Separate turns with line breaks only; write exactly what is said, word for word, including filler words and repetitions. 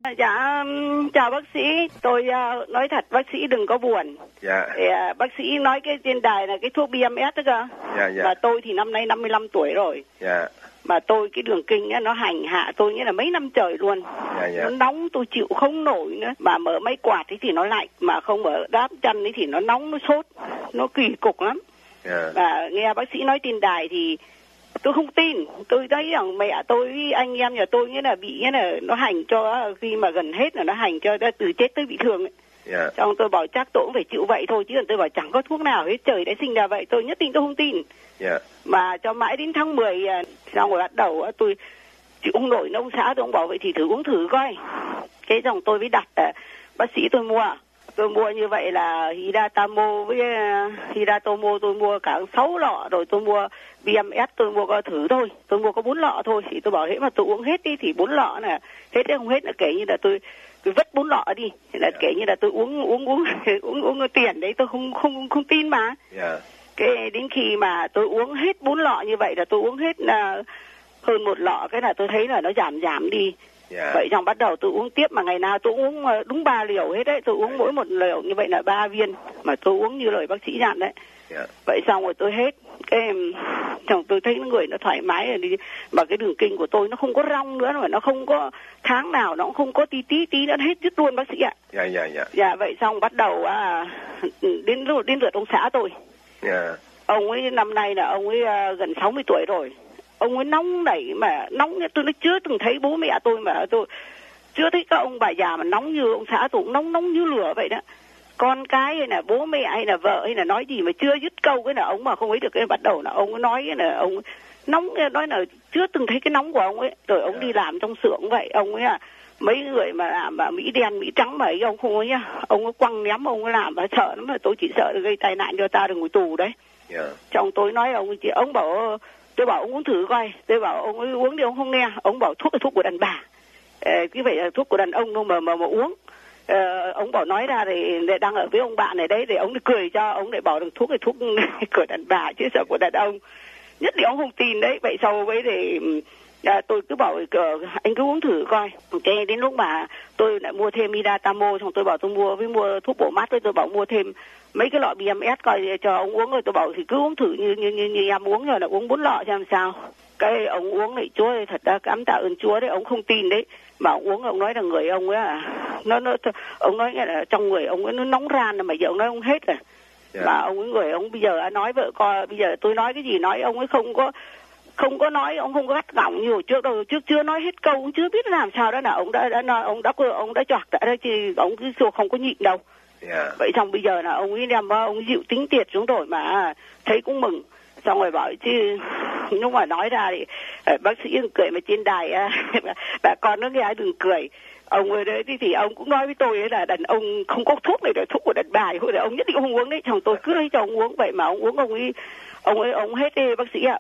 Dạ, chào bác sĩ. Tôi uh, nói thật bác sĩ đừng có buồn.
Dạ.
Thì, uh, bác sĩ nói cái trên đài là cái thuốc bê em ét đó cơ.
Dạ, dạ.
Và tôi thì năm nay năm mươi lăm tuổi rồi.
Dạ.
Mà tôi cái đường kinh á, nó hành hạ tôi nghĩa là mấy năm trời luôn.
Dạ, dạ.
Nó nóng tôi chịu không nổi nữa. Mà mở máy quạt ấy thì nó lạnh. Mà không mở đáp chân ấy thì nó nóng, nó sốt. Nó kỳ cục lắm.
Dạ.
Và nghe bác sĩ nói trên đài thì tôi không tin. Tôi thấy rằng mẹ tôi với anh em nhà tôi nghĩa là bị nghĩa là nó hành cho khi mà gần hết là nó hành cho từ chết tới bị thương ấy.
Yeah.
Xong tôi bảo chắc tôi cũng phải chịu vậy thôi, chứ còn tôi bảo chẳng có thuốc nào hết, trời đã sinh ra vậy, tôi nhất định tôi không tin.
Yeah.
Mà cho mãi đến tháng mười xong rồi bắt đầu tôi chịu không nổi, ông xã tôi cũng bảo vậy thì thử uống thử coi. Cái dòng tôi mới đặt bác sĩ tôi mua. Tôi mua như vậy là Hidatamo với uh, Hidatomo tôi mua cả sáu lọ, rồi tôi mua bê em ét tôi mua có thử thôi. Tôi mua có bốn lọ thôi, thì tôi bảo thế mà tôi uống hết đi thì bốn lọ nè, hết hay không hết là kể như là tôi tôi vứt bốn lọ đi, là kể như là tôi uống uống uống uống uống tiền đấy, tôi không không không tin mà.
Yeah.
Cái đến khi mà tôi uống hết bốn lọ như vậy là tôi uống hết là hơn một lọ, cái là tôi thấy là nó giảm giảm đi.
Yeah.
Vậy xong bắt đầu tôi uống tiếp, mà ngày nào tôi uống đúng ba liều hết đấy, tôi uống mỗi một liều như vậy là ba viên, mà tôi uống như lời bác sĩ dặn đấy.
Yeah.
Vậy xong rồi tôi hết, cái chồng tôi thấy người nó thoải mái rồi đi, mà cái đường kinh của tôi nó không có rong nữa, mà nó không có tháng nào nó cũng không có tí tí tí, nó hết dứt luôn bác sĩ ạ.
Dạ dạ dạ.
Dạ vậy xong bắt đầu à, đến đến lượt ông xã tôi.
Yeah.
Ông ấy năm nay là ông ấy uh, gần sáu mươi tuổi rồi. Ông ấy nóng nảy mà nóng, tôi nó chưa từng thấy bố mẹ tôi mà tôi chưa thấy các ông bà già mà nóng như ông xã tôi, cũng nóng nóng như lửa vậy đó. Con cái hay là bố mẹ hay là vợ hay là nói gì mà chưa dứt câu cái là ông mà không ấy được, cái bắt đầu là ông ấy nói là ông nóng, nói là chưa từng thấy cái nóng của ông ấy. Rồi ông đi làm trong xưởng vậy, ông ấy à, mấy người mà làm mà Mỹ đen Mỹ trắng mà ấy, ông không ấy nhá, ông ấy quăng ném, ông ấy làm mà sợ lắm, mà tôi chỉ sợ gây tai nạn cho ta được ngồi tù đấy.
Yeah.
Chồng tôi nói ông chị, ông bảo tôi bảo ông uống thử coi, tôi bảo ông ấy uống đi, ông không nghe, ông bảo thuốc là thuốc của đàn bà, ờ, cái vậy là thuốc của đàn ông đâu mà mà mà uống. Ờ, ông bảo nói ra thì đang ở với ông bạn này đấy, để ông cười cho, ông lại bảo được thuốc là thuốc của đàn bà chứ sợ của đàn ông, nhất định ông không tin đấy. Vậy sau với thì à, tôi cứ bảo anh cứ uống thử coi. Cái đến lúc mà tôi lại mua thêm Hidatamo, xong tôi bảo tôi mua với mua thuốc bổ mắt, với tôi bảo mua thêm mấy cái lọ bê em ét coi cho ông uống, rồi tôi bảo thì cứ uống thử như như như, như em uống, rồi là uống bốn lọ xem sao. Cái ông uống này, Chúa ơi, thật ra cảm tạ ơn Chúa đấy, ông không tin đấy, mà ông uống ông nói là người ông ấy à, nó nó ông nói là trong người ông ấy nó nóng ran, mà giờ ông nói ông hết rồi. Yeah. Mà ông ấy người ông bây giờ nói vợ coi, bây giờ tôi nói cái gì nói ông ấy không có không có nói, ông không có gắt gỏng như hồi trước đâu, trước chưa nói hết câu, ông chưa biết làm sao đó là ông đã đã nói, ông đã ông đã choạc đã chứ ông cứ không có nhịn đâu. Yeah. Vậy xong bây giờ là ông ấy đem ông dịu tính tiệt xuống rồi, mà thấy cũng mừng. Xong rồi bảo chứ lúc mà nói ra thì bác sĩ cười, mà trên đài bà con nó nghe ai đừng cười. Ông ở đấy thì, thì ông cũng nói với tôi ấy là đàn ông không có thuốc này, là thuốc của đàn bà, thì ông nhất định không uống đấy. Chồng tôi cứ lấy cho ông uống, vậy mà ông uống ông ấy ông ấy ông hết đi bác sĩ ạ.